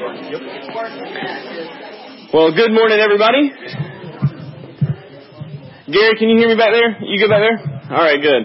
Well, good morning, everybody. Gary, can you hear me back there? You good back there? All right, good.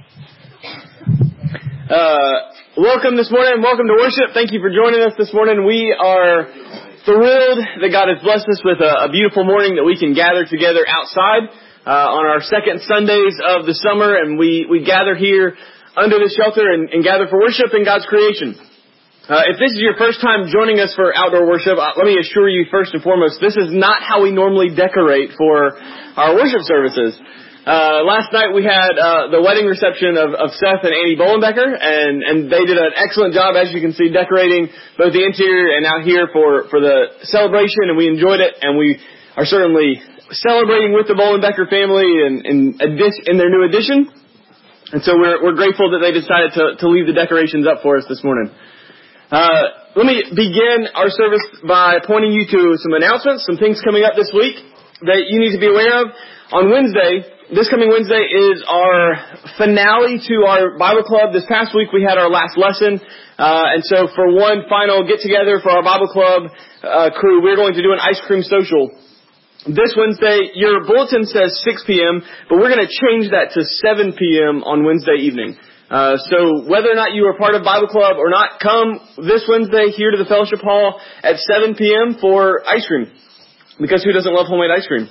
Welcome this morning. Welcome to worship. Thank you for joining us this morning. We are thrilled that God has blessed us with a beautiful morning that we can gather together outside on our second Sundays of the summer, and we gather here under the shelter and gather for worship in God's creation. If this is your first time joining us for outdoor worship, let me assure you first and foremost, this is not how we normally decorate for our worship services. Last night we had the wedding reception of Seth and Annie Bolenbecker, and they did an excellent job, as you can see, decorating both the interior and out here for the celebration, and we enjoyed it, and we are certainly celebrating with the Bolenbecker family in their new addition. And so we're grateful that they decided to leave the decorations up for us this morning. Let me begin our service by pointing you to some announcements, some things coming up this week that you need to be aware of. On Wednesday, this coming Wednesday is our finale to our Bible club. This past week we had our last lesson, and so for one final get-together for our Bible club crew, we're going to do an ice cream social. This Wednesday, your bulletin says 6 p.m., but we're going to change that to 7 p.m. on Wednesday evening. So whether or not you are part of Bible Club or not, come this Wednesday here to the Fellowship Hall at 7 p.m. for ice cream. Because who doesn't love homemade ice cream?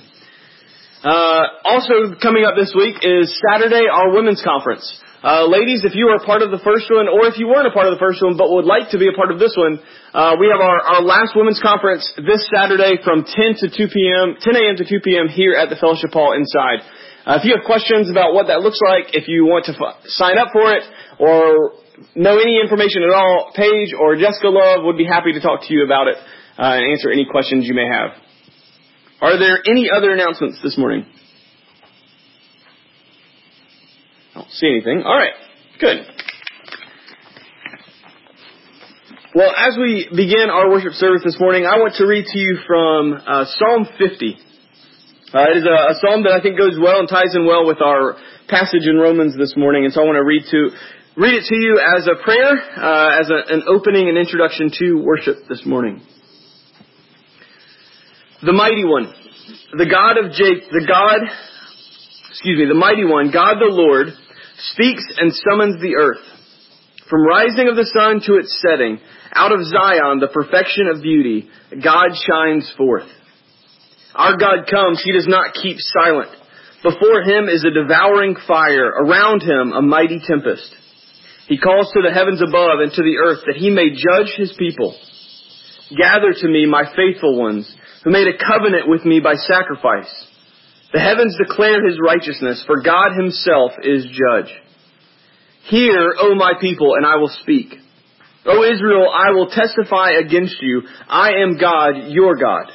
Also coming up this week is Saturday, our women's conference. Ladies, if you are part of the first one, or if you weren't a part of the first one but would like to be a part of this one, we have our last women's conference this Saturday from 10 a.m. to 2 p.m. here at the Fellowship Hall inside. If you have questions about what that looks like, if you want to sign up for it, or know any information at all, Paige or Jessica Love would be happy to talk to you about it and answer any questions you may have. Are there any other announcements this morning? I don't see anything. All right, good. Well, as we begin our worship service this morning, I want to read to you from Psalm 50. It is a psalm that I think goes well and ties in well with our passage in Romans this morning, and so I want to read it to you as a prayer, as an opening and introduction to worship this morning. The mighty one, the mighty one, God the Lord, speaks and summons the earth. From rising of the sun to its setting, out of Zion, the perfection of beauty, God shines forth. Our God comes, He does not keep silent. Before Him is a devouring fire, around Him a mighty tempest. He calls to the heavens above and to the earth that He may judge His people. Gather to me, my faithful ones, who made a covenant with me by sacrifice. The heavens declare His righteousness, for God Himself is judge. Hear, O my people, and I will speak. O Israel, I will testify against you. I am God, your God.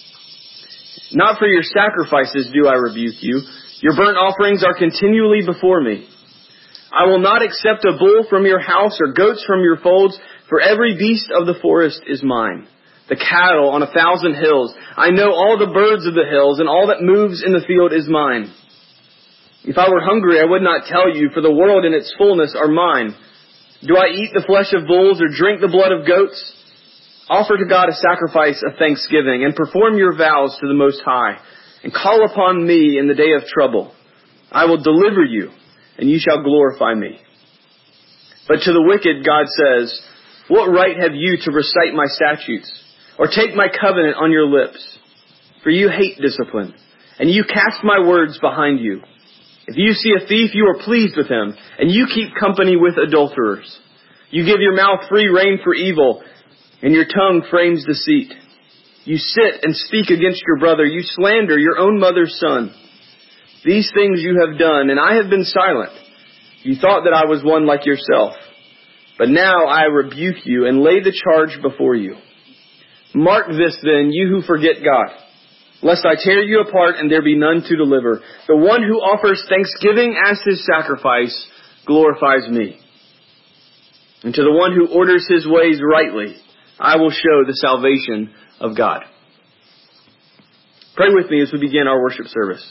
Not for your sacrifices do I rebuke you. Your burnt offerings are continually before me. I will not accept a bull from your house or goats from your folds, for every beast of the forest is mine. The cattle on 1,000 hills. I know all the birds of the hills, and all that moves in the field is mine. If I were hungry, I would not tell you, for the world and its fullness are mine. Do I eat the flesh of bulls or drink the blood of goats? Offer to God a sacrifice of thanksgiving, and perform your vows to the Most High, and call upon me in the day of trouble. I will deliver you, and you shall glorify me. But to the wicked, God says, what right have you to recite my statutes, or take my covenant on your lips? For you hate discipline, and you cast my words behind you. If you see a thief, you are pleased with him, and you keep company with adulterers. You give your mouth free rein for evil, and your tongue frames deceit. You sit and speak against your brother. You slander your own mother's son. These things you have done, and I have been silent. You thought that I was one like yourself. But now I rebuke you and lay the charge before you. Mark this then, you who forget God, lest I tear you apart and there be none to deliver. The one who offers thanksgiving as his sacrifice glorifies me. And to the one who orders his ways rightly, I will show the salvation of God. Pray with me as we begin our worship service.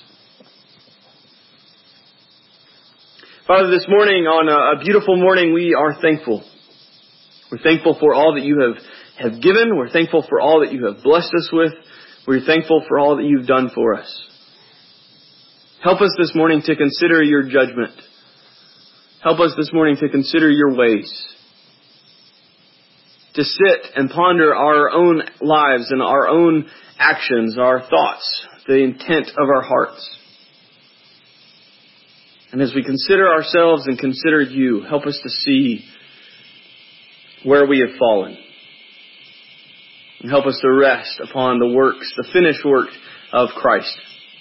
Father, this morning, on a beautiful morning, we are thankful. We're thankful for all that you have have given. We're thankful for all that you have blessed us with. We're thankful for all that you've done for us. Help us this morning to consider your judgment. Help us this morning to consider your ways. To sit and ponder our own lives and our own actions, our thoughts, the intent of our hearts. And as we consider ourselves and consider you, help us to see where we have fallen. And help us to rest upon the works, the finished work of Christ.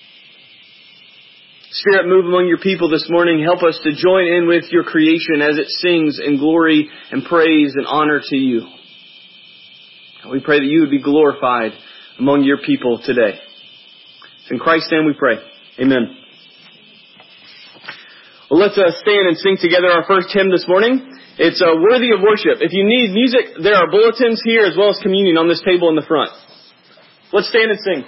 Spirit, move among your people this morning. Help us to join in with your creation as it sings in glory and praise and honor to you. We pray that you would be glorified among your people today. It's in Christ's name we pray. Amen. Well, let's stand and sing together our first hymn this morning. It's Worthy of Worship. If you need music, there are bulletins here as well as communion on this table in the front. Let's stand and sing.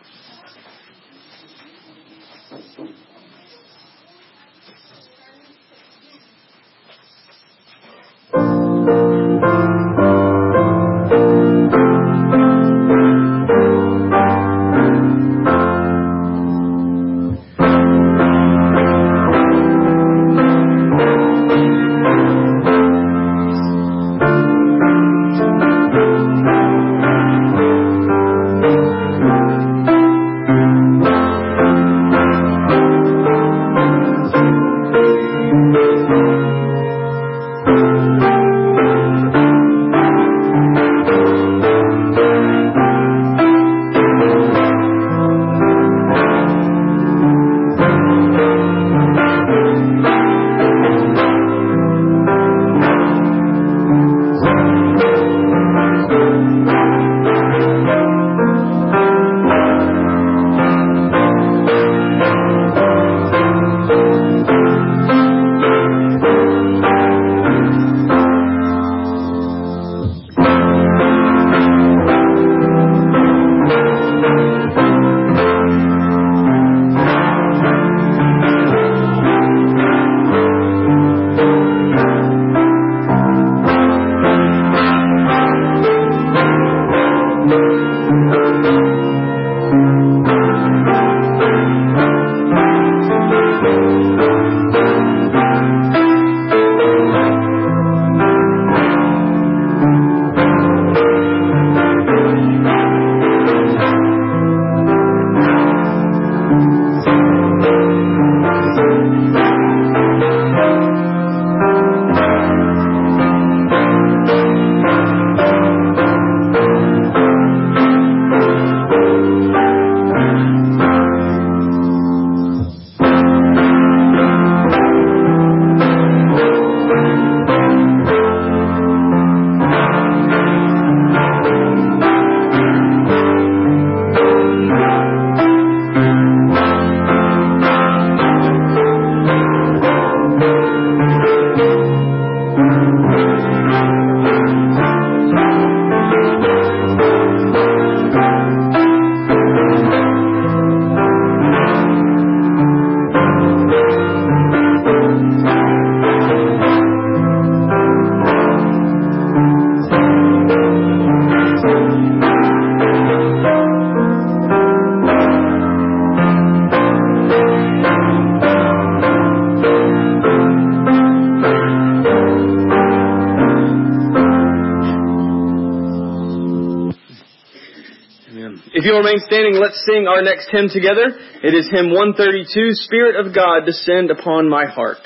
If you'll remain standing, let's sing our next hymn together. It is hymn 132, Spirit of God, Descend Upon My Heart.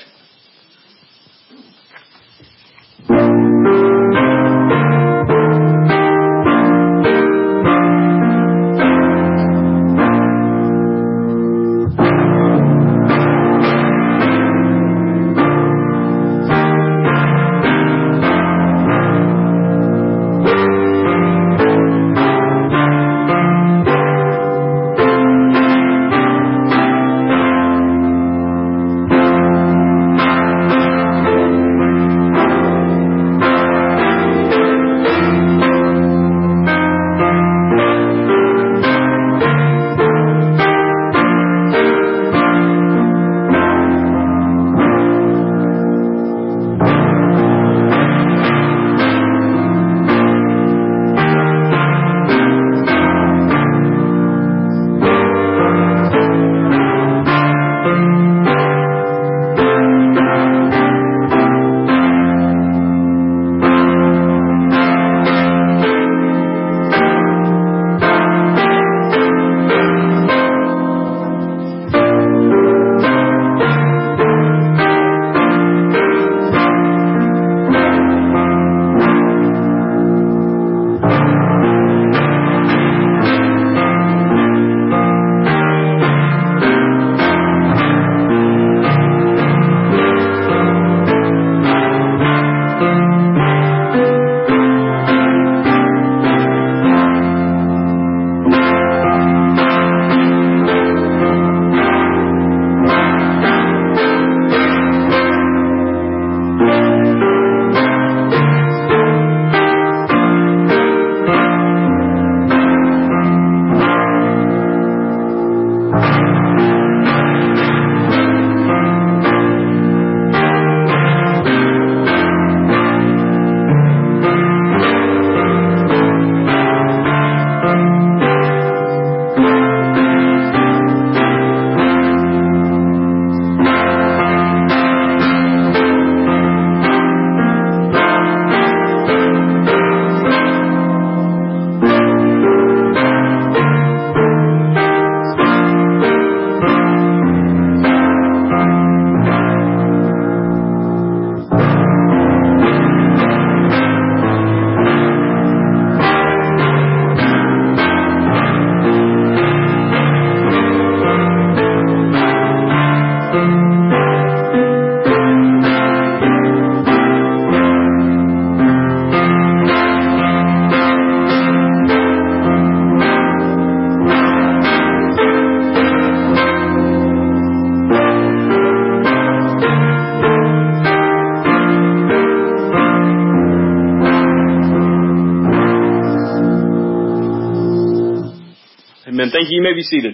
Amen. Thank you. You may be seated.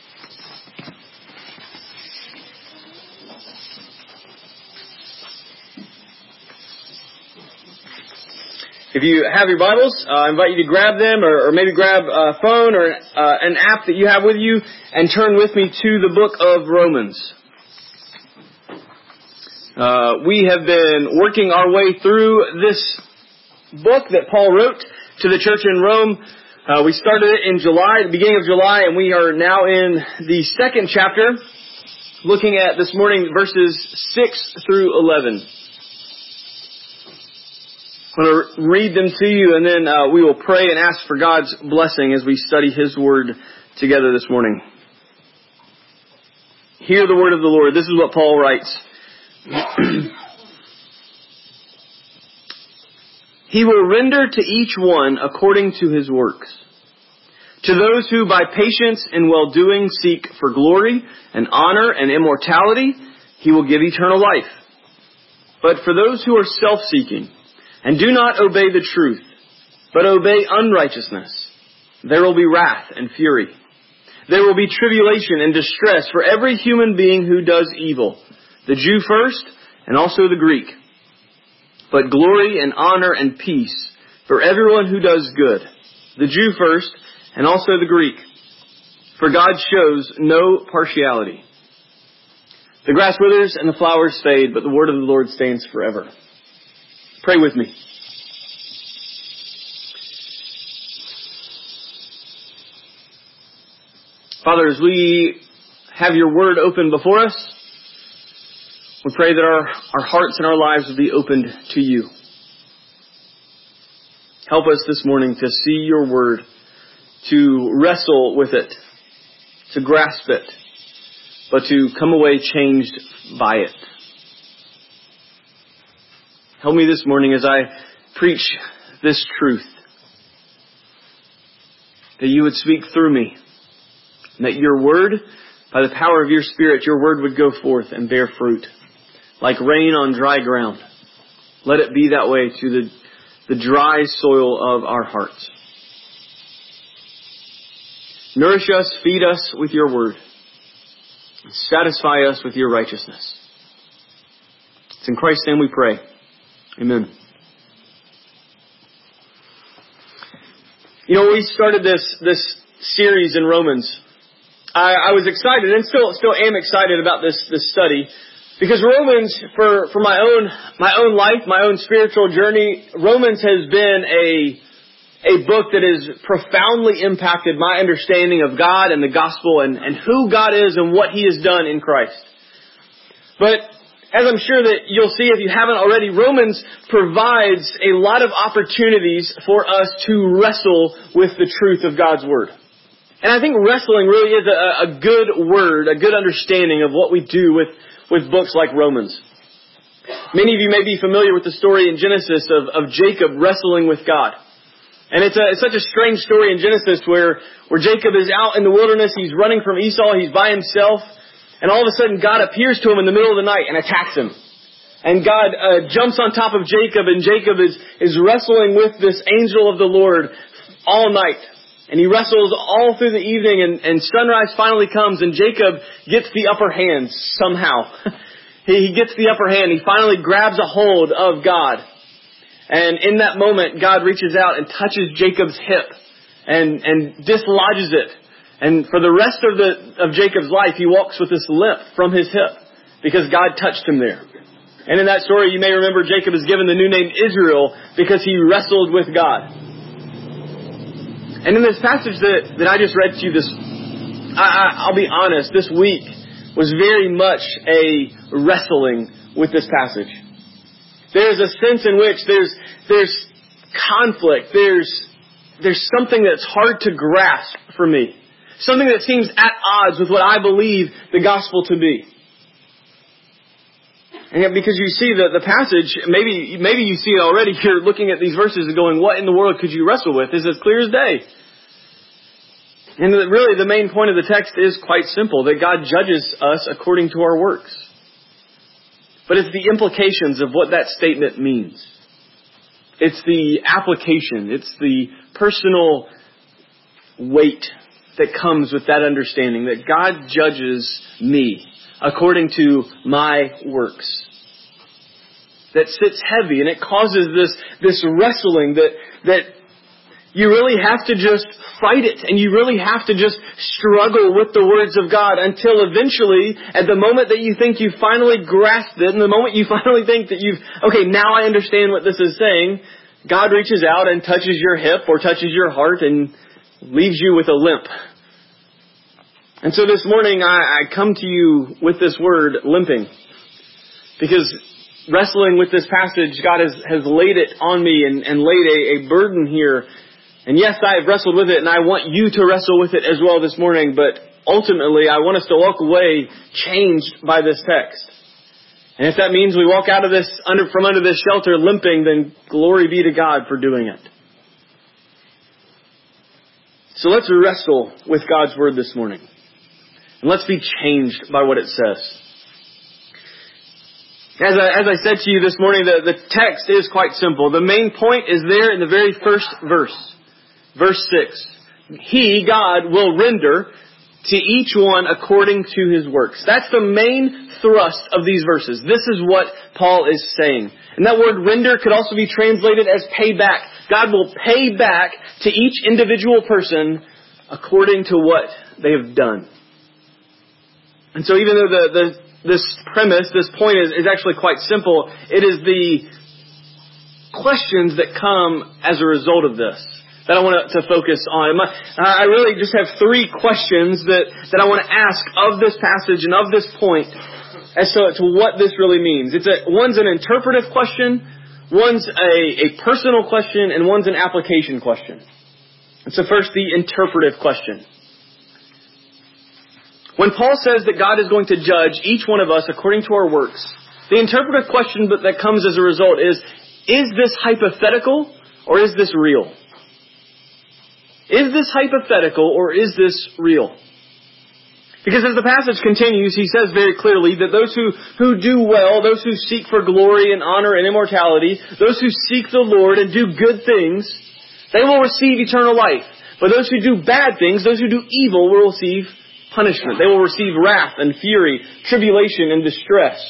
If you have your Bibles, I invite you to grab them or maybe grab a phone or an app that you have with you and turn with me to the book of Romans. We have been working our way through this book that Paul wrote to the church in Rome. We started it in July, the beginning of July, and we are now in the second chapter, looking at this morning verses 6 through 11. I'm going to read them to you, and then we will pray and ask for God's blessing as we study His Word together this morning. Hear the word of the Lord. This is what Paul writes. He will render to each one according to his works. To those who by patience and well-doing seek for glory and honor and immortality, He will give eternal life. But for those who are self-seeking, and do not obey the truth, but obey unrighteousness, there will be wrath and fury. There will be tribulation and distress for every human being who does evil, the Jew first, and also the Greek. But glory and honor and peace for everyone who does good, the Jew first, and also the Greek. For God shows no partiality. The grass withers and the flowers fade, but the word of the Lord stands forever. Pray with me. Father, as we have your word open before us, we pray that our hearts and our lives will be opened to you. Help us this morning to see your word, to wrestle with it, to grasp it, but to come away changed by it. Help me this morning as I preach this truth, that you would speak through me, and that your word, by the power of your Spirit, your word would go forth and bear fruit, like rain on dry ground. Let it be that way to the dry soil of our hearts. Nourish us, feed us with your word, and satisfy us with your righteousness. It's in Christ's name we pray. Amen. You know, we started this series in Romans. I was excited and still am excited about this study, because Romans, for my own life, my own spiritual journey, Romans has been a book that has profoundly impacted my understanding of God and the gospel and who God is and what He has done in Christ. But as I'm sure that you'll see if you haven't already, Romans provides a lot of opportunities for us to wrestle with the truth of God's Word. And I think wrestling really is a good word, a good understanding of what we do with books like Romans. Many of you may be familiar with the story in Genesis of Jacob wrestling with God. And it's such a strange story in Genesis where Jacob is out in the wilderness, he's running from Esau, he's by himself. And all of a sudden, God appears to him in the middle of the night and attacks him. And God jumps on top of Jacob, and Jacob is wrestling with this angel of the Lord all night. And he wrestles all through the evening, and sunrise finally comes, and Jacob gets the upper hand somehow. He gets the upper hand. He finally grabs a hold of God. And in that moment, God reaches out and touches Jacob's hip and dislodges it. And for the rest of Jacob's life, he walks with this limp from his hip because God touched him there. And in that story, you may remember Jacob is given the new name Israel because he wrestled with God. And in this passage that I just read to you, I'll be honest, this week was very much a wrestling with this passage. There's a sense in which there's conflict. There's something that's hard to grasp for me. Something that seems at odds with what I believe the gospel to be. And yet because you see the passage, maybe you see it already, you're looking at these verses and going, what in the world could you wrestle with? It's as clear as day. And really the main point of the text is quite simple, that God judges us according to our works. But it's the implications of what that statement means. It's the application. It's the personal weight that comes with that understanding, that God judges me according to my works, that sits heavy, and it causes this wrestling that you really have to just fight it, and you really have to just struggle with the words of God until eventually, at the moment that you think you finally grasped it, and the moment you finally think that okay, now I understand what this is saying, God reaches out and touches your hip or touches your heart and leaves you with a limp. And so this morning I come to you with this word, limping, because wrestling with this passage, God has laid it on me and laid a burden here. And yes, I have wrestled with it, and I want you to wrestle with it as well this morning, but ultimately I want us to walk away changed by this text. And if that means we walk out of from under this shelter limping, then glory be to God for doing it. So let's wrestle with God's Word this morning. And let's be changed by what it says. As I said to you this morning, the text is quite simple. The main point is there in the very first verse. Verse 6. He, God, will render to each one according to his works. That's the main thrust of these verses. This is what Paul is saying. And that word render could also be translated as pay back. God will pay back to each individual person according to what they have done. And so even though this premise, this point is actually quite simple, it is the questions that come as a result of this that I want to focus on. I really just have three questions that I want to ask of this passage and of this point as to what this really means. One's an interpretive question, one's a personal question, and one's an application question. And so first, the interpretive question. When Paul says that God is going to judge each one of us according to our works, the interpretive question that comes as a result is this hypothetical or is this real? Is this hypothetical or is this real? Because as the passage continues, he says very clearly that those who do well, those who seek for glory and honor and immortality, those who seek the Lord and do good things, they will receive eternal life. But those who do bad things, those who do evil, will receive punishment. They will receive wrath and fury, tribulation and distress.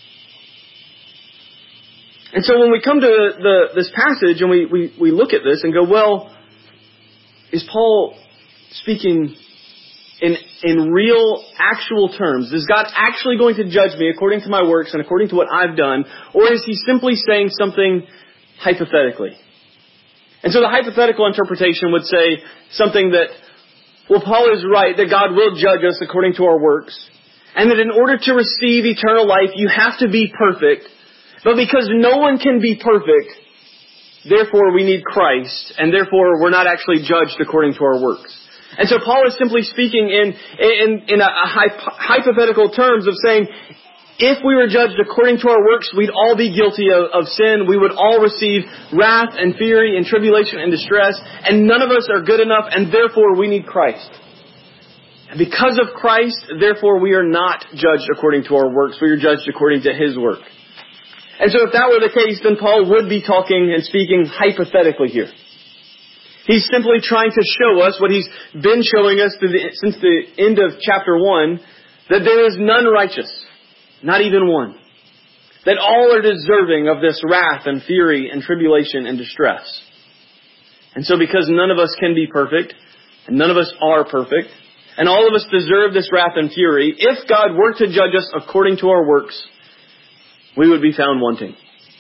And so when we come to this passage and we look at this and go, well, is Paul speaking in real, actual terms? Is God actually going to judge me according to my works and according to what I've done? Or is he simply saying something hypothetically? And so the hypothetical interpretation would say something that, well, Paul is right that God will judge us according to our works, and that in order to receive eternal life, you have to be perfect. But because no one can be perfect, therefore we need Christ, and therefore we're not actually judged according to our works. And so Paul is simply speaking in a hypothetical terms of saying, if we were judged according to our works, we'd all be guilty of sin. We would all receive wrath and fury and tribulation and distress, and none of us are good enough, and therefore we need Christ. And because of Christ, therefore we are not judged according to our works. We are judged according to His work. And so if that were the case, then Paul would be talking and speaking hypothetically here. He's simply trying to show us what he's been showing us since the end of chapter 1, that there is none righteous, not even one. That all are deserving of this wrath and fury and tribulation and distress. And so because none of us can be perfect, and none of us are perfect, and all of us deserve this wrath and fury, if God were to judge us according to our works, we would be found wanting.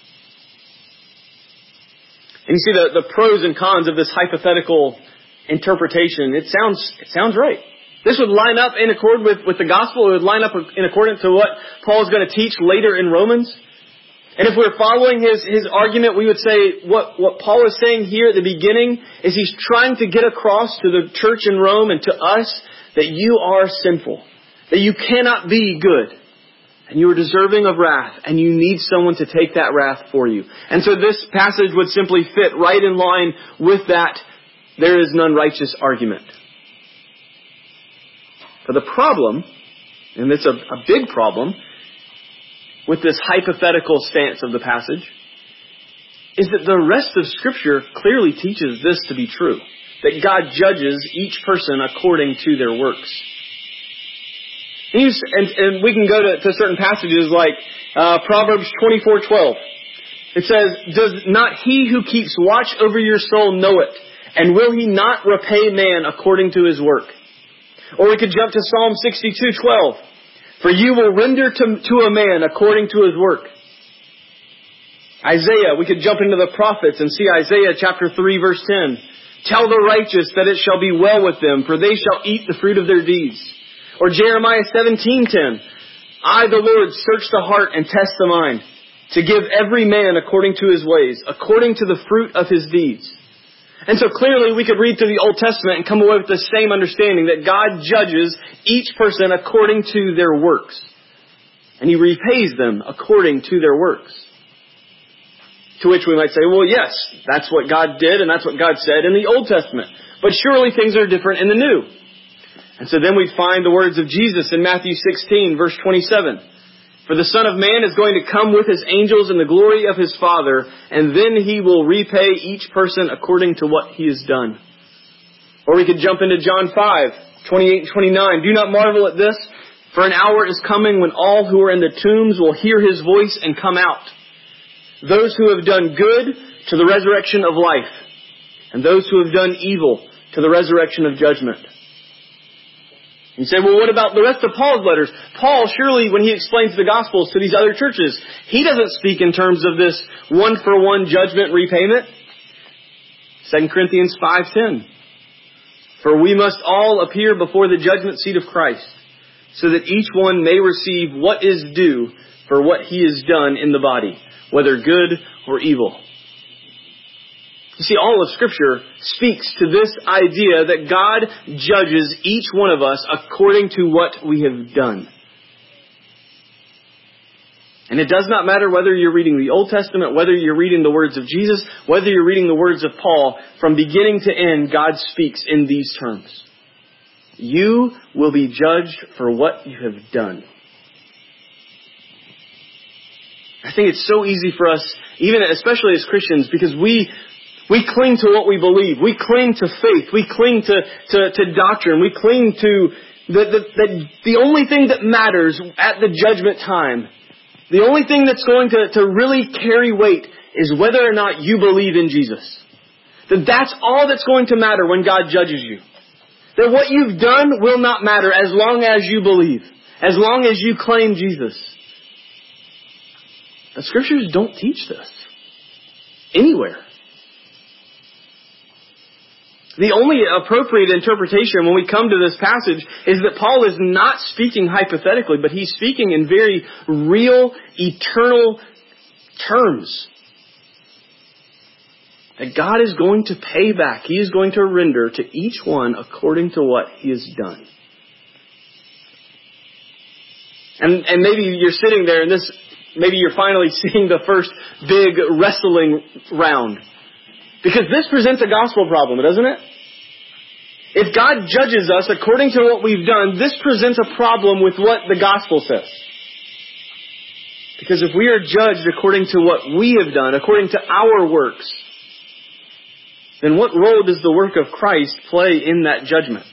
And you see the pros and cons of this hypothetical interpretation. It sounds right. This would line up in accord with the gospel. It would line up in accordance to what Paul is going to teach later in Romans. And if we're following his argument, we would say what Paul is saying here at the beginning is he's trying to get across to the church in Rome and to us that you are sinful, that you cannot be good. And you are deserving of wrath, and you need someone to take that wrath for you. And so this passage would simply fit right in line with that there is none righteous argument. But the problem, and it's a big problem, with this hypothetical stance of the passage, is that the rest of Scripture clearly teaches this to be true. that God judges each person according to their works. And we can go to certain passages like Proverbs 24:12. It says, "Does not he who keeps watch over your soul know it? And will he not repay man according to his work?" Or we could jump to Psalm 62:12. "For you will render to a man according to his work." Isaiah, we could jump into the prophets and see Isaiah chapter 3 verse 10. "Tell the righteous that it shall be well with them, for they shall eat the fruit of their deeds." Or Jeremiah 17:10. "I, the Lord, search the heart and test the mind, to give every man according to his ways, according to the fruit of his deeds." And so clearly we could read through the Old Testament and come away with the same understanding that God judges each person according to their works. And He repays them according to their works. To which we might say, well, yes, that's what God did and that's what God said in the Old Testament. But surely things are different in the New. And so then we find the words of Jesus in Matthew 16, verse 27. "For the Son of Man is going to come with His angels in the glory of His Father, and then He will repay each person according to what he has done." Or we could jump into John 5:28 and 29. "Do not marvel at this, for an hour is coming when all who are in the tombs will hear His voice and come out. Those who have done good to the resurrection of life, and those who have done evil to the resurrection of judgment." You say, well, what about the rest of Paul's letters? Paul, surely, when he explains the Gospels to these other churches, he doesn't speak in terms of this one-for-one judgment repayment. 2 Corinthians 5:10. "For we must all appear before the judgment seat of Christ, so that each one may receive what is due for what he has done in the body, whether good or evil." You see, all of Scripture speaks to this idea that God judges each one of us according to what we have done. And it does not matter whether you're reading the Old Testament, whether you're reading the words of Jesus, whether you're reading the words of Paul, from beginning to end, God speaks in these terms. You will be judged for what you have done. I think it's so easy for us, even especially as Christians, because we cling to what we believe. We cling to faith. We cling to doctrine. We cling to the only thing that matters at the judgment time, the only thing that's going to really carry weight is whether or not you believe in Jesus. That's all that's going to matter when God judges you. That what you've done will not matter as long as you believe, as long as you claim Jesus. The Scriptures don't teach this anywhere. The only appropriate interpretation when we come to this passage is that Paul is not speaking hypothetically, but he's speaking in very real, eternal terms. That God is going to pay back. He is going to render to each one according to what he has done. And maybe you're sitting there and maybe you're finally seeing the first big wrestling round. Because this presents a gospel problem, doesn't it? If God judges us according to what we've done, this presents a problem with what the gospel says. Because if we are judged according to what we have done, according to our works, then what role does the work of Christ play in that judgment?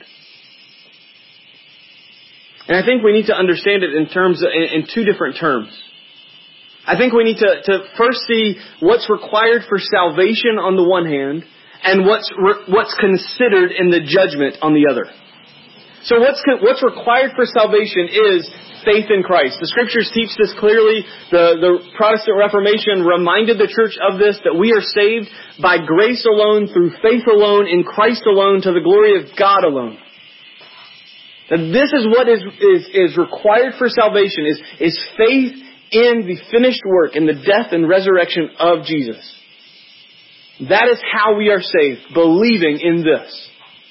And I think we need to understand it in two different terms. I think we need to first see what's required for salvation on the one hand, and what's considered in the judgment on the other. So what's required for salvation is faith in Christ. The Scriptures teach this clearly. The Protestant Reformation reminded the church of this, that we are saved by grace alone, through faith alone, in Christ alone, to the glory of God alone. That this is what is required for salvation, is faith in the finished work, in the death and resurrection of Jesus. That is how we are saved, believing in this.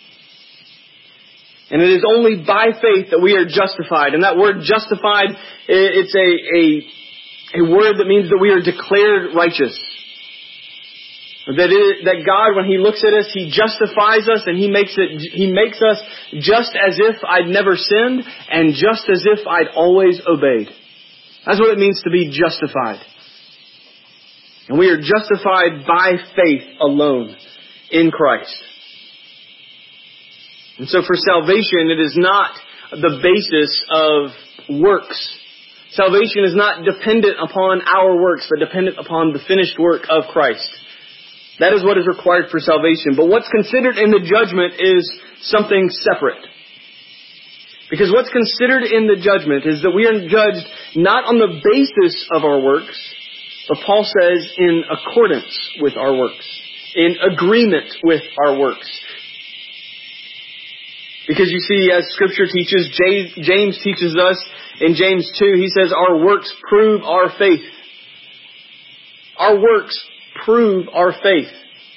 And it is only by faith that we are justified. And that word justified, it's a word that means that we are declared righteous. That God, when He looks at us, He justifies us and He makes us just as if I'd never sinned and just as if I'd always obeyed. That's what it means to be justified. And we are justified by faith alone in Christ. And so for salvation, it is not the basis of works. Salvation is not dependent upon our works, but dependent upon the finished work of Christ. That is what is required for salvation. But what's considered in the judgment is something separate. Because what's considered in the judgment is that we are judged not on the basis of our works, but Paul says in accordance with our works, in agreement with our works. Because you see, as Scripture teaches, James teaches us in James 2, he says, our works prove our faith. Our works prove our faith.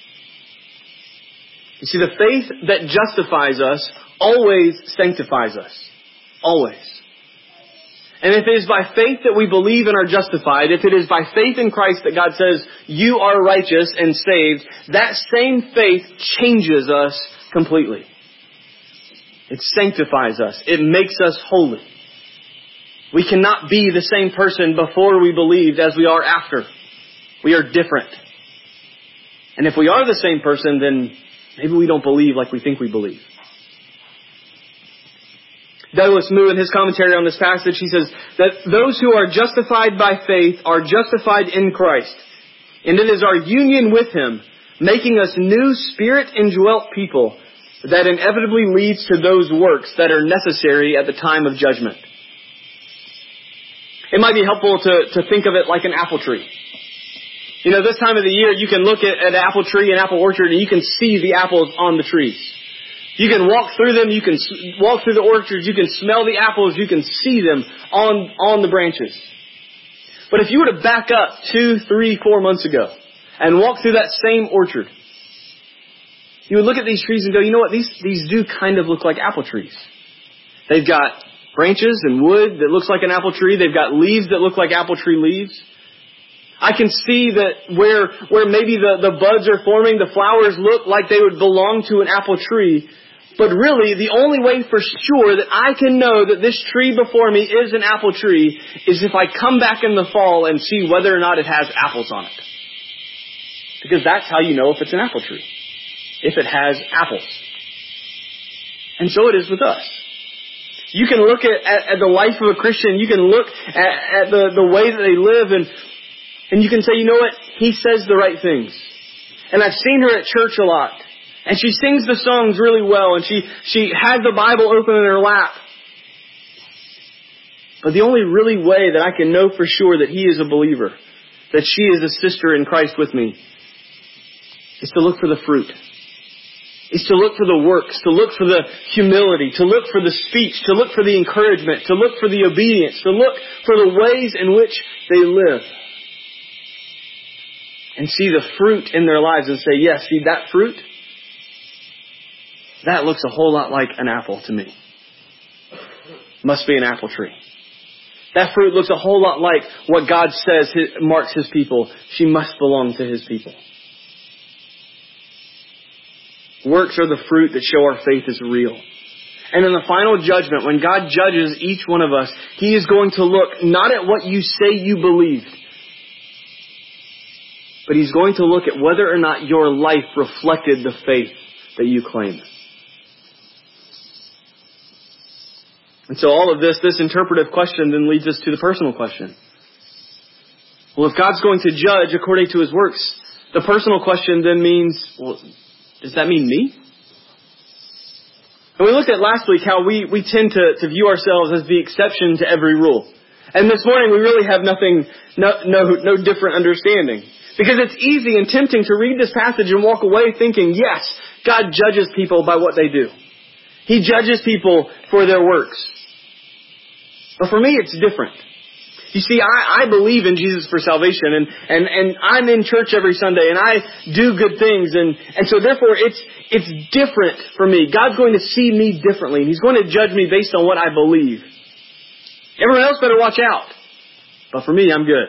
You see, the faith that justifies us always sanctifies us. Always. And if it is by faith that we believe and are justified, if it is by faith in Christ that God says, you are righteous and saved, that same faith changes us completely. It sanctifies us. It makes us holy. We cannot be the same person before we believed as we are after. We are different. And if we are the same person, then maybe we don't believe like we think we believe. Douglas Moo, in his commentary on this passage, he says that those who are justified by faith are justified in Christ. And it is our union with Him, making us new Spirit-indwelt people, that inevitably leads to those works that are necessary at the time of judgment. It might be helpful to think of it like an apple tree. You know, this time of the year, you can look at an apple tree, an apple orchard, and you can see the apples on the trees. You can walk through them, you can walk through the orchards, you can smell the apples, you can see them on the branches. But if you were to back up 2, 3, 4 months ago and walk through that same orchard, you would look at these trees and go, you know what, these do kind of look like apple trees. They've got branches and wood that looks like an apple tree. They've got leaves that look like apple tree leaves. I can see that where maybe the buds are forming, the flowers look like they would belong to an apple tree. But really, the only way for sure that I can know that this tree before me is an apple tree is if I come back in the fall and see whether or not it has apples on it. Because that's how you know if it's an apple tree. If it has apples. And so it is with us. You can look at the life of a Christian. You can look at the way that they live and you can say, you know what? He says the right things. And I've seen her at church a lot. And she sings the songs really well. And she has the Bible open in her lap. But the only really way that I can know for sure that he is a believer, that she is a sister in Christ with me, is to look for the fruit. Is to look for the works, to look for the humility, to look for the speech, to look for the encouragement, to look for the obedience, to look for the ways in which they live. And see the fruit in their lives and say, yes, see that fruit? That looks a whole lot like an apple to me. Must be an apple tree. That fruit looks a whole lot like what God says marks His people. She must belong to His people. Works are the fruit that show our faith is real. And in the final judgment, when God judges each one of us, He is going to look not at what you say you believed, but He's going to look at whether or not your life reflected the faith that you claim. And so all of this interpretive question then leads us to the personal question. Well, if God's going to judge according to His works, the personal question then means, well, does that mean me? And we looked at last week how we tend to view ourselves as the exception to every rule. And this morning we really have no different understanding. Because it's easy and tempting to read this passage and walk away thinking, yes, God judges people by what they do. He judges people for their works. But for me, it's different. You see, I believe in Jesus for salvation, and I'm in church every Sunday, and I do good things, and so therefore it's different for me. God's going to see me differently, and He's going to judge me based on what I believe. Everyone else better watch out. But for me, I'm good.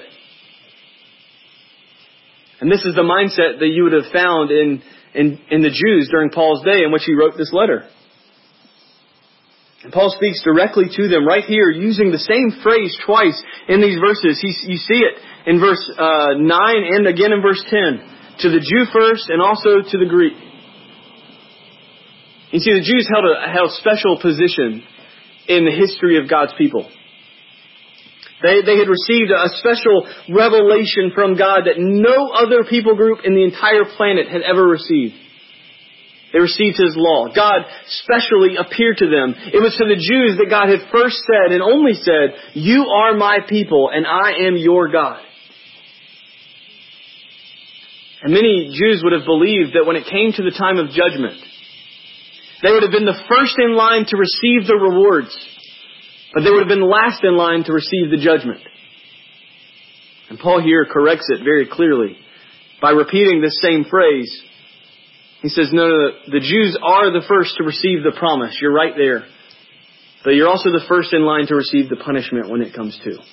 And this is the mindset that you would have found in the Jews during Paul's day in which he wrote this letter. And Paul speaks directly to them right here using the same phrase twice in these verses. You see it in verse 9 and again in verse 10. To the Jew first and also to the Greek. You see, the Jews held a special position in the history of God's people. They had received a special revelation from God that no other people group in the entire planet had ever received. They received His law. God specially appeared to them. It was to the Jews that God had first said and only said, "You are my people and I am your God." And many Jews would have believed that when it came to the time of judgment, they would have been the first in line to receive the rewards, but they would have been last in line to receive the judgment. And Paul here corrects it very clearly by repeating this same phrase. He says, no, the Jews are the first to receive the promise. You're right there. But you're also the first in line to receive the punishment when it comes to.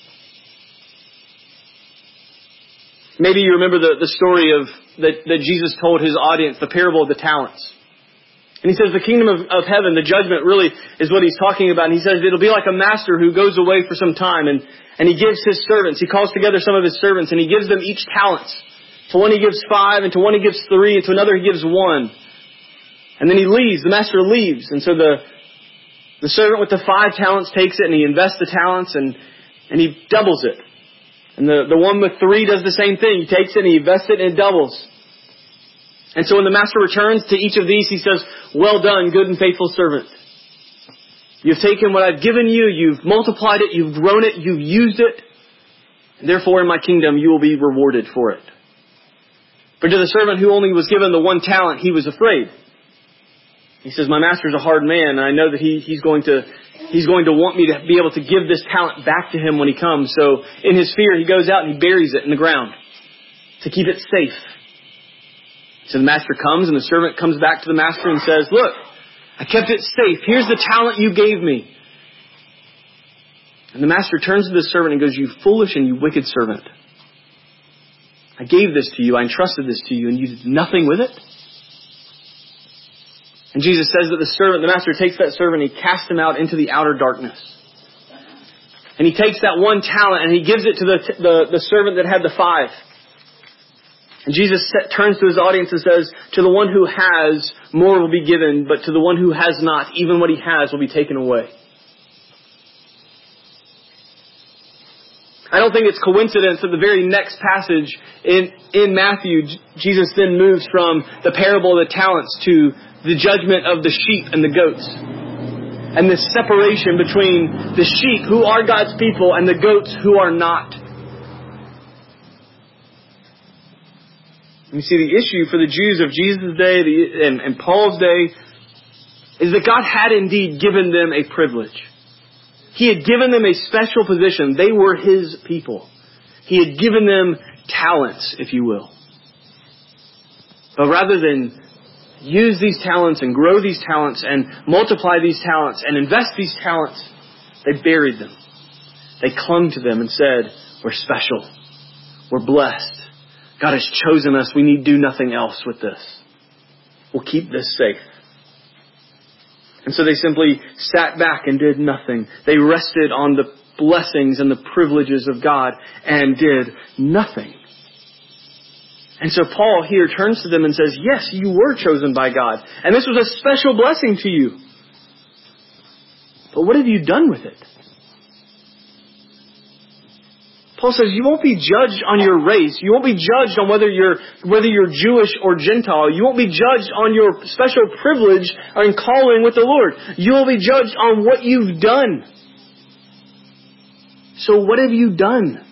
Maybe you remember the story that Jesus told His audience, the parable of the talents. And He says the kingdom of heaven, the judgment really is what He's talking about. And He says it'll be like a master who goes away for some time and He gives his servants, He calls together some of His servants and He gives them each talents. To one He gives 5, and to one He gives 3, and to another He gives 1. And then He leaves, the master leaves. And so the servant with the 5 talents takes it and he invests the talents and he doubles it. And the one with 3 does the same thing. He takes it and he invests it and it doubles. And so when the master returns to each of these, he says, "Well done, good and faithful servant. You've taken what I've given you, you've multiplied it, you've grown it, you've used it. And therefore in my kingdom you will be rewarded for it." But to the servant who only was given the 1 talent, he was afraid. He says, "My master's a hard man, and I know that he's going to want me to be able to give this talent back to him when he comes." So in his fear, he goes out and he buries it in the ground to keep it safe. So the master comes and the servant comes back to the master and says, "Look, I kept it safe. Here's the talent you gave me." And the master turns to the servant and goes, "You foolish and you wicked servant. I gave this to you, I entrusted this to you, and you did nothing with it?" And Jesus says that the master takes that servant and He casts him out into the outer darkness. And He takes that 1 talent and He gives it to the servant that had the 5. And Jesus turns to His audience and says, "To the one who has, more will be given, but to the one who has not, even what he has will be taken away." I don't think it's coincidence that the very next passage in Matthew, Jesus then moves from the parable of the talents to the judgment of the sheep and the goats. And this separation between the sheep who are God's people and the goats who are not. You see, the issue for the Jews of Jesus' day and Paul's day is that God had indeed given them a privilege. He had given them a special position. They were His people. He had given them talents, if you will. But rather than use these talents and grow these talents and multiply these talents and invest these talents, they buried them. They clung to them and said, "We're special. We're blessed. God has chosen us. We need do nothing else with this. We'll keep this safe." And so they simply sat back and did nothing. They rested on the blessings and the privileges of God and did nothing. And so Paul here turns to them and says, yes, you were chosen by God. And this was a special blessing to you. But what have you done with it? Paul says you won't be judged on your race. You won't be judged on whether you're Jewish or Gentile. You won't be judged on your special privilege or in calling with the Lord. You will be judged on what you've done. So what have you done?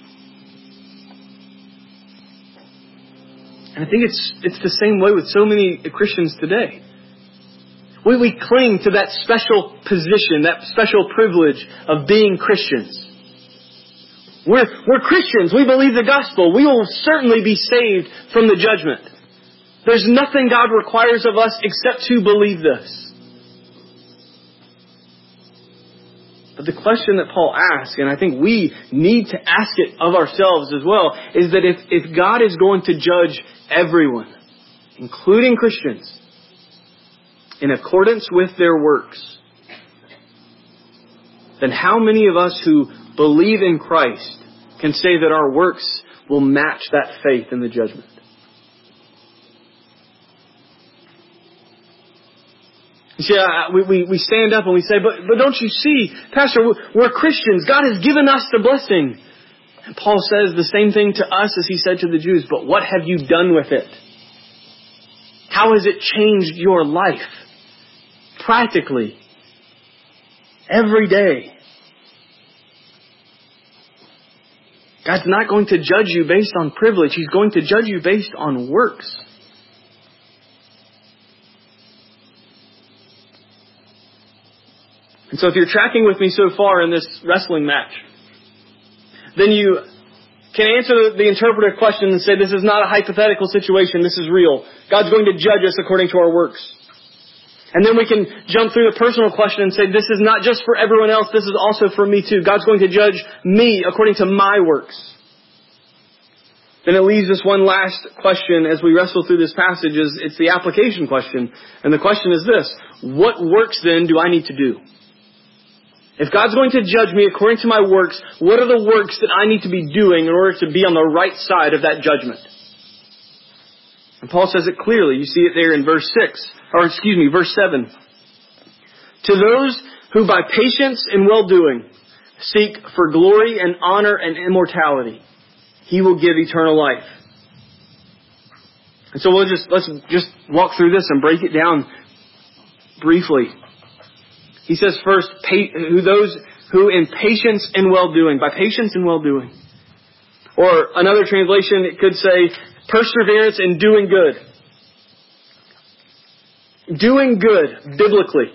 And I think it's the same way with so many Christians today. We cling to that special position, that special privilege of being Christians. We're Christians. We believe the gospel. We will certainly be saved from the judgment. There's nothing God requires of us except to believe this. But the question that Paul asks, and I think we need to ask it of ourselves as well, is that if God is going to judge everyone, including Christians, in accordance with their works, then how many of us who believe in Christ can say that our works will match that faith in the judgment? You see, we stand up and we say, but don't you see, Pastor, we're Christians. God has given us the blessing. And Paul says the same thing to us as he said to the Jews, but what have you done with it? How has it changed your life? Practically. Every day. God's not going to judge you based on privilege. He's going to judge you based on works. And so if you're tracking with me so far in this wrestling match, then you can answer the interpretive question and say, this is not a hypothetical situation, this is real. God's going to judge us according to our works. And then we can jump through the personal question and say, this is not just for everyone else, this is also for me too. God's going to judge me according to my works. Then it leaves us one last question as we wrestle through this passage. It's the application question. And the question is this: what works then do I need to do? If God's going to judge me according to my works, what are the works that I need to be doing in order to be on the right side of that judgment? And Paul says it clearly. You see it there in verse 7. To those who by patience and well-doing seek for glory and honor and immortality, He will give eternal life. And so let's just walk through this and break it down briefly. He says first, those who in patience and well-doing, by patience and well-doing. Or another translation, it could say, perseverance in doing good. Doing good, biblically,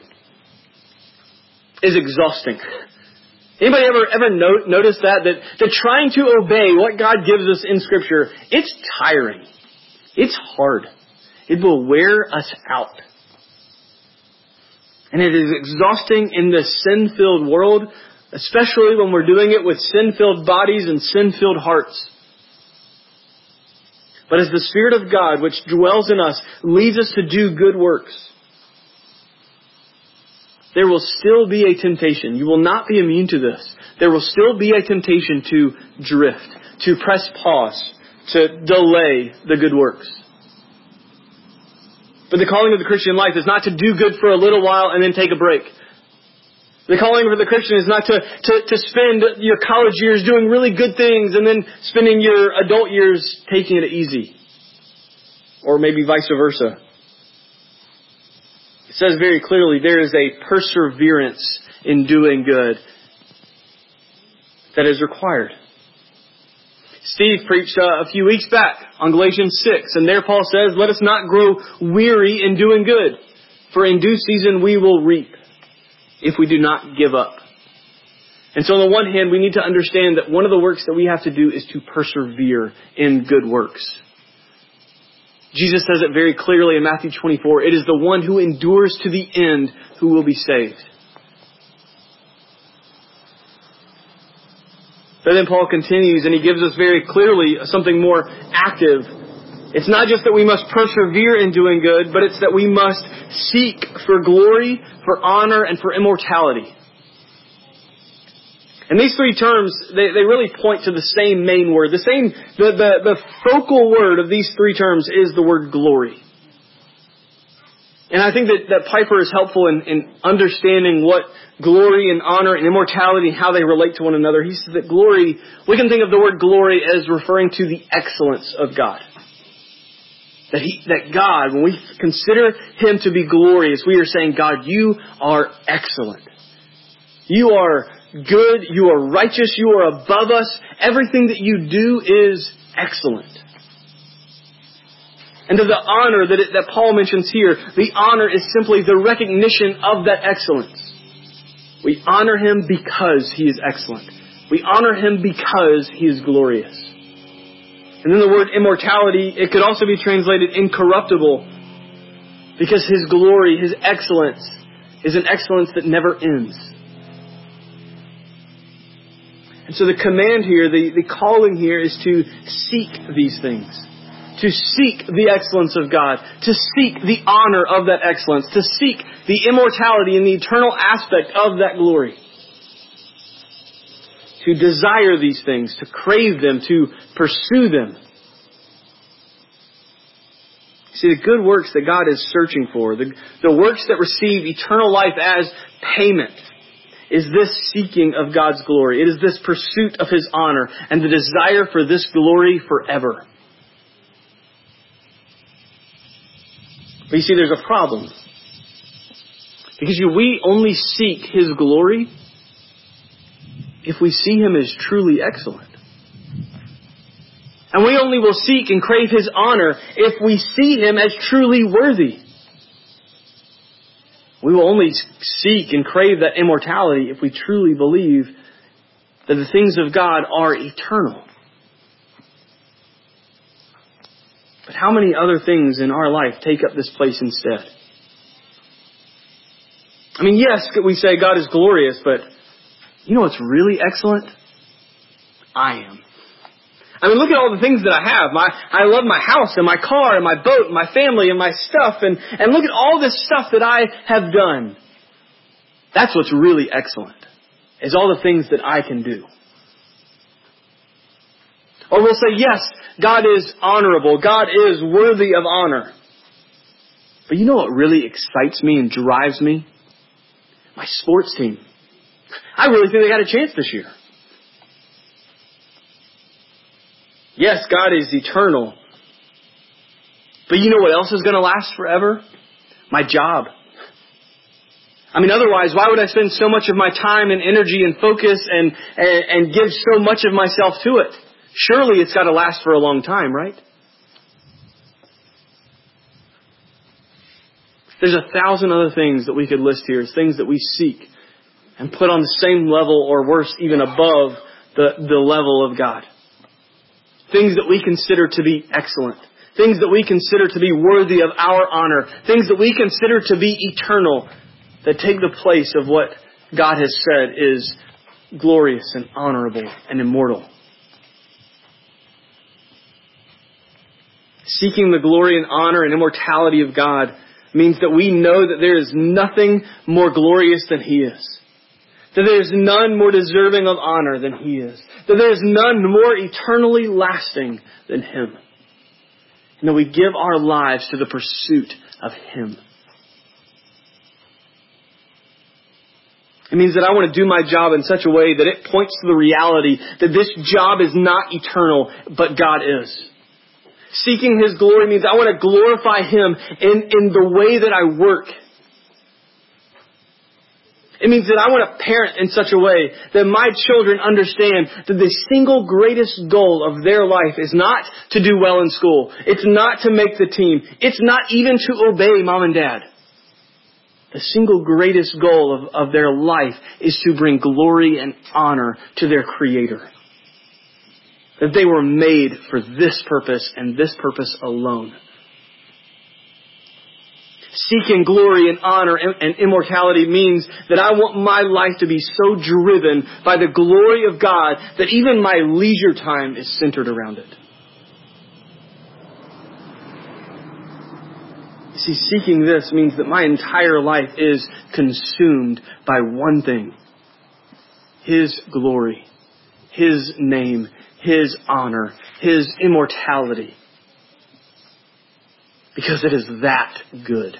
is exhausting. Anybody ever notice that trying to obey what God gives us in Scripture, it's tiring. It's hard. It will wear us out. And it is exhausting in this sin-filled world, especially when we're doing it with sin-filled bodies and sin-filled hearts. But as the Spirit of God, which dwells in us, leads us to do good works, there will still be a temptation. You will not be immune to this. There will still be a temptation to drift, to press pause, to delay the good works. But the calling of the Christian life is not to do good for a little while and then take a break. The calling for the Christian is not to spend your college years doing really good things and then spending your adult years taking it easy. Or maybe vice versa. It says very clearly there is a perseverance in doing good that is required. Steve preached a few weeks back on Galatians 6, and there Paul says, let us not grow weary in doing good, for in due season we will reap if we do not give up. And so on the one hand, we need to understand that one of the works that we have to do is to persevere in good works. Jesus says it very clearly in Matthew 24, it is the one who endures to the end who will be saved. But then Paul continues and he gives us very clearly something more active. It's not just that we must persevere in doing good, but it's that we must seek for glory, for honor, and for immortality. And these three terms, they really point to the same main word. The focal word of these three terms is the word glory. And I think that Piper is helpful in understanding what glory and honor and immortality and how they relate to one another. He says that glory, we can think of the word glory as referring to the excellence of God. That God, when we consider Him to be glorious, we are saying, God, you are excellent. You are good. You are righteous. You are above us. Everything that you do is excellent. And to the honor that Paul mentions here, the honor is simply the recognition of that excellence. We honor Him because He is excellent. We honor Him because He is glorious. And then the word immortality, it could also be translated incorruptible, because His glory, His excellence, is an excellence that never ends. And so the command here, the calling here is to seek these things. To seek the excellence of God. To seek the honor of that excellence. To seek the immortality and the eternal aspect of that glory. To desire these things. To crave them. To pursue them. See, the good works that God is searching for, the works that receive eternal life as payment, is this seeking of God's glory. It is this pursuit of His honor and the desire for this glory forever. But you see, there's a problem. Because we only seek His glory if we see Him as truly excellent. And we only will seek and crave His honor if we see Him as truly worthy. We will only seek and crave that immortality if we truly believe that the things of God are eternal. But how many other things in our life take up this place instead? I mean, yes, we say God is glorious, but you know what's really excellent? I am. I mean, look at all the things that I have. I love my house and my car and my boat and my family and my stuff. And look at all this stuff that I have done. That's what's really excellent, is all the things that I can do. Or we'll say, yes, God is honorable. God is worthy of honor. But you know what really excites me and drives me? My sports team. I really think they got a chance this year. Yes, God is eternal. But you know what else is going to last forever? My job. I mean, otherwise, why would I spend so much of my time and energy and focus and give so much of myself to it? Surely it's got to last for a long time, right? There's 1,000 other things that we could list here as things that we seek and put on the same level or worse, even above the level of God. Things that we consider to be excellent. Things that we consider to be worthy of our honor. Things that we consider to be eternal. That take the place of what God has said is glorious and honorable and immortal. Seeking the glory and honor and immortality of God means that we know that there is nothing more glorious than He is. That there is none more deserving of honor than He is. That there is none more eternally lasting than Him. And that we give our lives to the pursuit of Him. It means that I want to do my job in such a way that it points to the reality that this job is not eternal, but God is. Seeking His glory means I want to glorify Him in the way that I work. It means that I want to parent in such a way that my children understand that the single greatest goal of their life is not to do well in school. It's not to make the team. It's not even to obey mom and dad. The single greatest goal of their life is to bring glory and honor to their Creator. That they were made for this purpose and this purpose alone. Seeking glory and honor and immortality means that I want my life to be so driven by the glory of God that even my leisure time is centered around it. You see, seeking this means that my entire life is consumed by one thing. His glory, His name, His honor, His immortality. Because it is that good.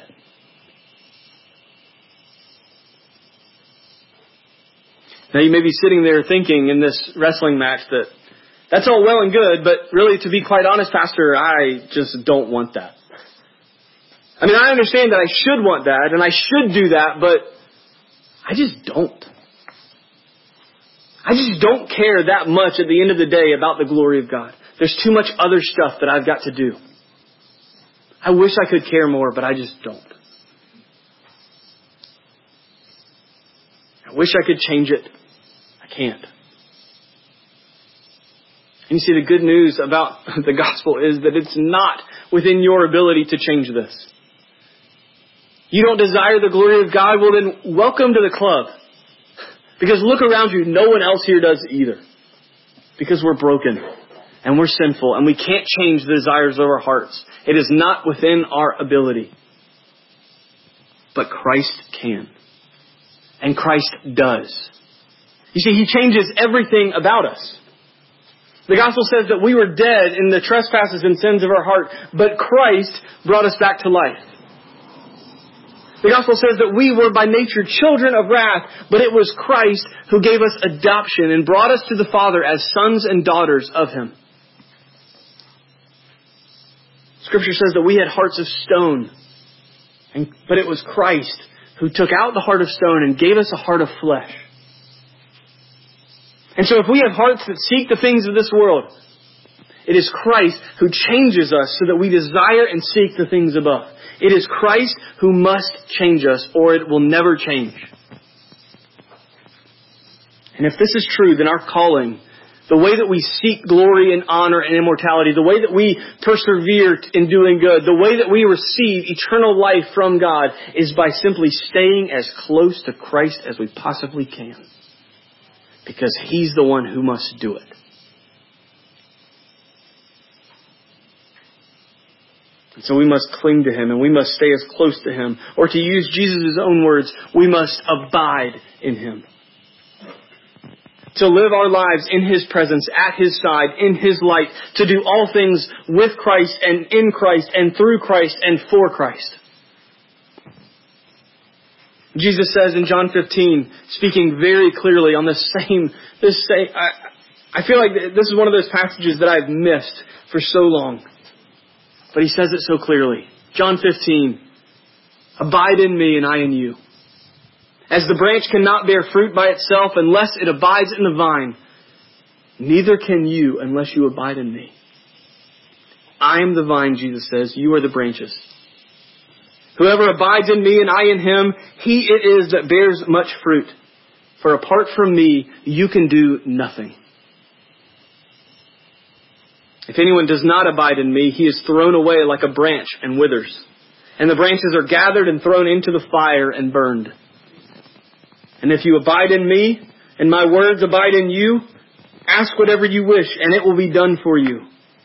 Now you may be sitting there thinking in this wrestling match that that's all well and good, but really, to be quite honest, Pastor, I just don't want that. I mean, I understand that I should want that and I should do that, but I just don't. I just don't care that much at the end of the day about the glory of God. There's too much other stuff that I've got to do. I wish I could care more, but I just don't. I wish I could change it. I can't. And you see, the good news about the gospel is that it's not within your ability to change this. You don't desire the glory of God? Well, then welcome to the club. Because look around you, no one else here does either. Because we're broken and we're sinful and we can't change the desires of our hearts. It is not within our ability. But Christ can. And Christ does. You see, He changes everything about us. The gospel says that we were dead in the trespasses and sins of our heart, but Christ brought us back to life. The gospel says that we were by nature children of wrath, but it was Christ who gave us adoption and brought us to the Father as sons and daughters of Him. Scripture says that we had hearts of stone, but it was Christ who took out the heart of stone and gave us a heart of flesh. And so if we have hearts that seek the things of this world, it is Christ who changes us so that we desire and seek the things above. It is Christ who must change us, or it will never change. And if this is true, then our calling, the way that we seek glory and honor and immortality, the way that we persevere in doing good, the way that we receive eternal life from God is by simply staying as close to Christ as we possibly can. Because He's the one who must do it. And so we must cling to Him and we must stay as close to Him. Or to use Jesus' own words, we must abide in Him. To live our lives in His presence, at His side, in His light. To do all things with Christ and in Christ and through Christ and for Christ. Jesus says in John 15, speaking very clearly on I feel like this is one of those passages that I've missed for so long. But He says it so clearly. John 15, abide in me and I in you. As the branch cannot bear fruit by itself unless it abides in the vine, neither can you unless you abide in me. I am the vine, Jesus says, you are the branches. Whoever abides in me and I in him, he it is that bears much fruit. For apart from me, you can do nothing. If anyone does not abide in me, he is thrown away like a branch and withers. And the branches are gathered and thrown into the fire and burned. And if you abide in me, and my words abide in you, ask whatever you wish, and it will be done for you.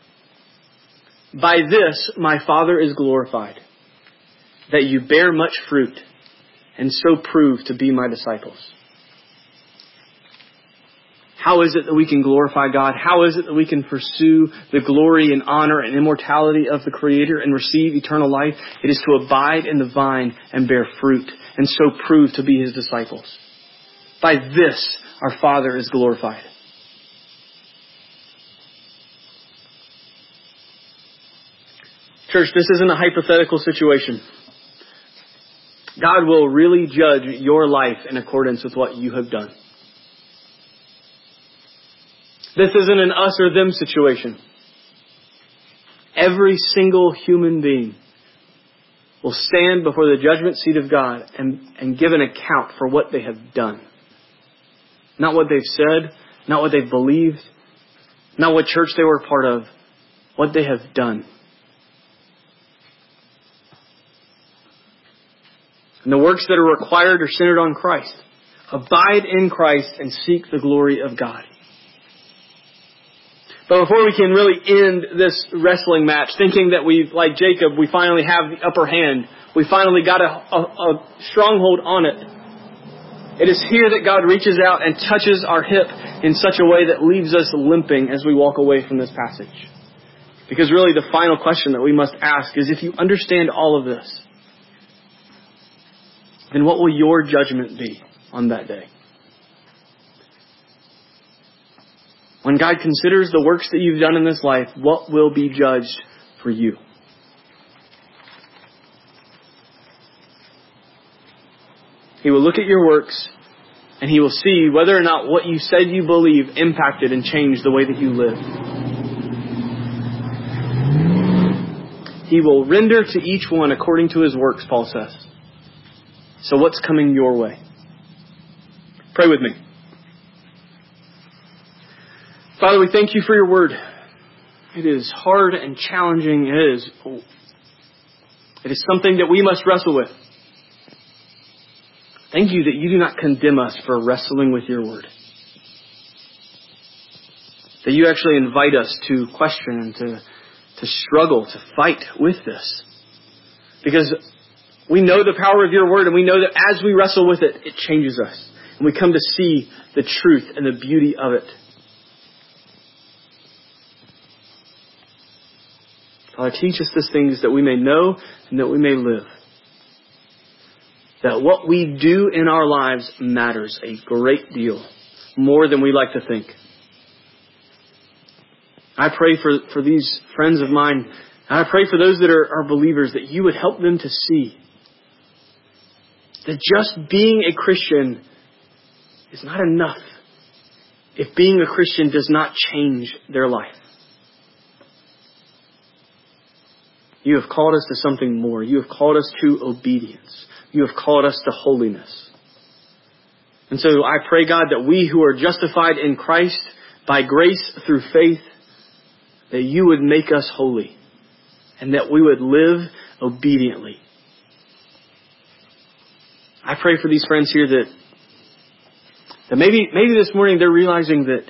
By this my Father is glorified, that you bear much fruit, and so prove to be my disciples. How is it that we can glorify God? How is it that we can pursue the glory and honor and immortality of the Creator and receive eternal life? It is to abide in the vine and bear fruit, and so prove to be His disciples. By this our Father is glorified. Church, this isn't a hypothetical situation. God will really judge your life in accordance with what you have done. This isn't an us or them situation. Every single human being will stand before the judgment seat of God and give an account for what they have done. Not what they've said, not what they've believed, not what church they were a part of, what they have done. And the works that are required are centered on Christ. Abide in Christ and seek the glory of God. But before we can really end this wrestling match, thinking that like Jacob, we finally have the upper hand, we finally got a stronghold on it, it is here that God reaches out and touches our hip in such a way that leaves us limping as we walk away from this passage. Because really the final question that we must ask is, if you understand all of this, then what will your judgment be on that day? When God considers the works that you've done in this life, what will be judged for you? He will look at your works and He will see whether or not what you said you believe impacted and changed the way that you live. He will render to each one according to his works, Paul says. So what's coming your way? Pray with me. Father, we thank you for your word. It is hard and challenging. It is something that we must wrestle with. Thank you that you do not condemn us for wrestling with your word. That you actually invite us to question and to struggle, to fight with this. Because we know the power of your word, and we know that as we wrestle with it, it changes us. And we come to see the truth and the beauty of it. Father, teach us these things that we may know and that we may live. That what we do in our lives matters a great deal, more than we like to think. I pray for these friends of mine, and I pray for those that are believers, that you would help them to see that just being a Christian is not enough if being a Christian does not change their life. You have called us to something more. You have called us to obedience. You have called us to holiness. And so I pray, God, that we who are justified in Christ by grace through faith, that you would make us holy and that we would live obediently. I pray for these friends here that maybe this morning they're realizing that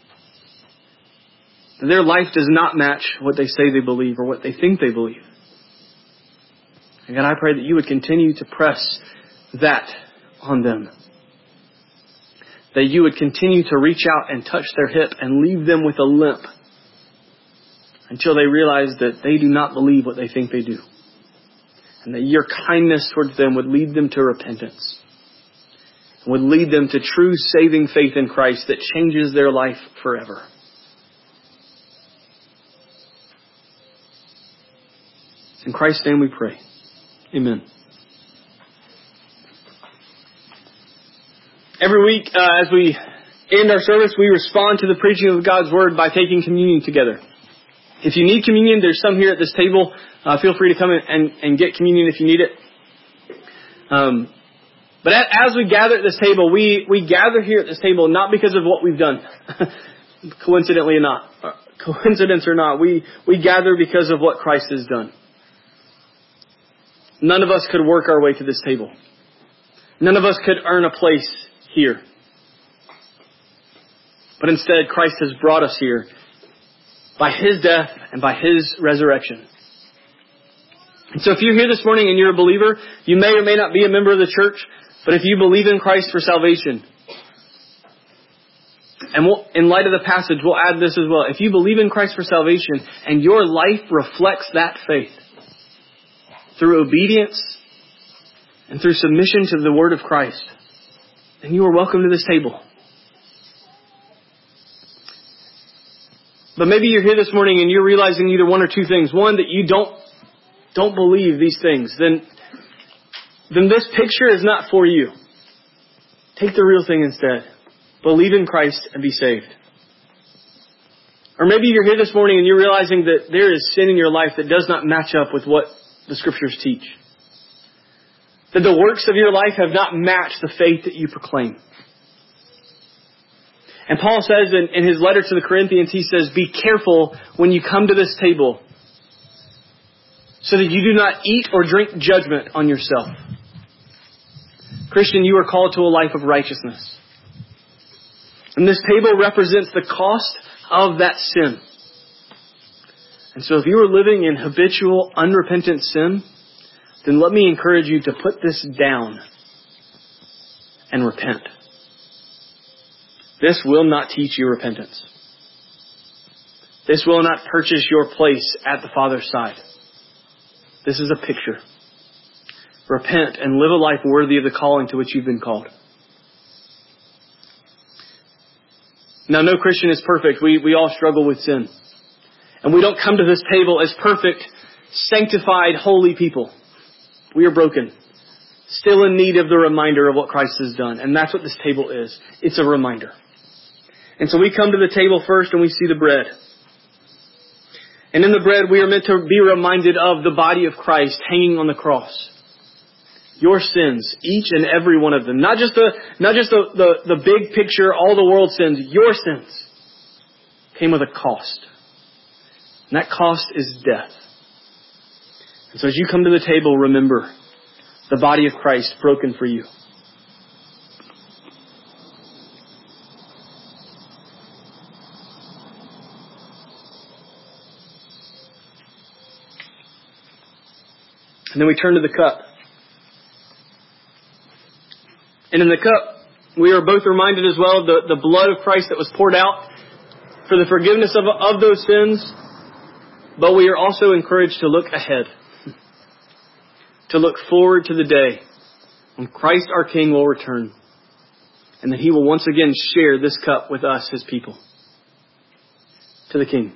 their life does not match what they say they believe or what they think they believe. And God, I pray that you would continue to press that on them. That you would continue to reach out and touch their hip and leave them with a limp until they realize that they do not believe what they think they do. And that your kindness towards them would lead them to repentance. Would lead them to true saving faith in Christ that changes their life forever. In Christ's name we pray. Amen. Every week, as we end our service, we respond to the preaching of God's Word by taking communion together. If you need communion, there's some here at this table. Feel free to come and get communion if you need it. But as we gather at this table, we gather here at this table not because of what we've done. Coincidence or not, we gather because of what Christ has done. None of us could work our way to this table. None of us could earn a place here. But instead, Christ has brought us here by His death and by His resurrection. And so if you're here this morning and you're a believer, you may or may not be a member of the church, but if you believe in Christ for salvation, and in light of the passage, we'll add this as well. If you believe in Christ for salvation and your life reflects that faith, through obedience and through submission to the Word of Christ, then you are welcome to this table. But maybe you're here this morning and you're realizing either one or two things. One, that you don't believe these things. Then this picture is not for you. Take the real thing instead. Believe in Christ and be saved. Or maybe you're here this morning and you're realizing that there is sin in your life that does not match up with what the Scriptures teach. That the works of your life have not matched the faith that you proclaim. And Paul says in his letter to the Corinthians, he says, be careful when you come to this table so that you do not eat or drink judgment on yourself. Christian, you are called to a life of righteousness. And this table represents the cost of that sin. And so if you are living in habitual, unrepentant sin, then let me encourage you to put this down and repent. This will not teach you repentance. This will not purchase your place at the Father's side. This is a picture. Repent and live a life worthy of the calling to which you've been called. Now, no Christian is perfect. We all struggle with sin. And we don't come to this table as perfect, sanctified, holy people. We are broken. Still in need of the reminder of what Christ has done. And that's what this table is. It's a reminder. And so we come to the table first and we see the bread. And in the bread we are meant to be reminded of the body of Christ hanging on the cross. Your sins, each and every one of them. Not just the big picture, all the world's sins. Your sins came with a cost. And that cost is death. And so as you come to the table, remember the body of Christ broken for you. And then we turn to the cup. And in the cup, we are both reminded as well of the blood of Christ that was poured out for the forgiveness of those sins. But we are also encouraged to look ahead, to look forward to the day when Christ our King will return, and that He will once again share this cup with us, His people. To the King.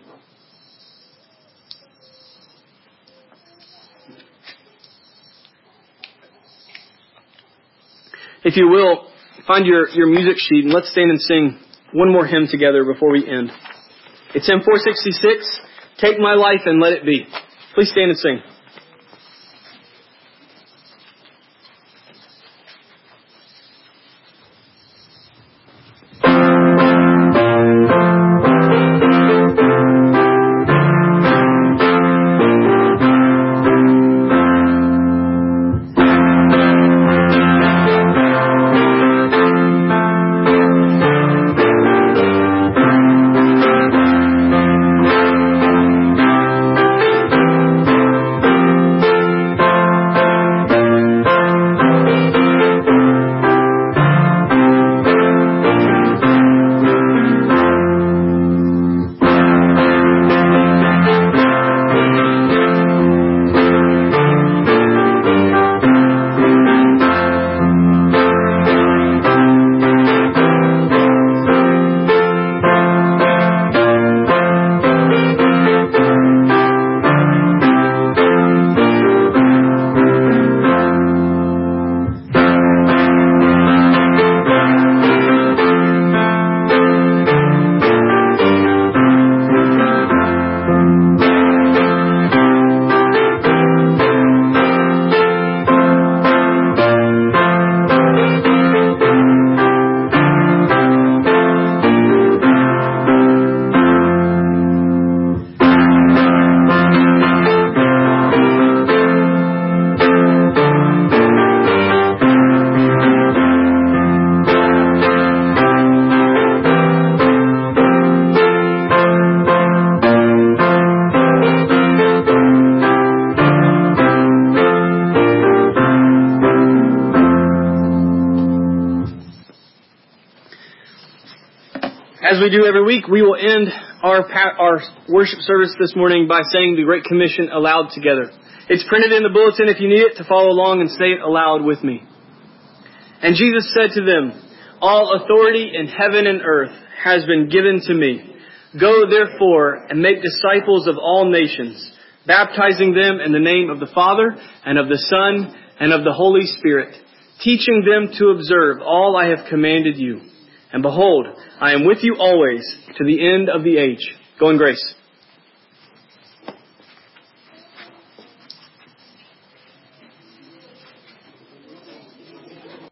If you will, find your music sheet and let's stand and sing one more hymn together before we end. It's hymn 466, Take My Life and Let It Be. Please stand and sing. As we do every week, we will end our worship service this morning by saying the Great Commission aloud together. It's printed in the bulletin if you need it to follow along and say it aloud with me. And Jesus said to them, All authority in heaven and earth has been given to me. Go therefore and make disciples of all nations, baptizing them in the name of the Father and of the Son and of the Holy Spirit, teaching them to observe all I have commanded you. And behold, I am with you always to the end of the age. Go in grace.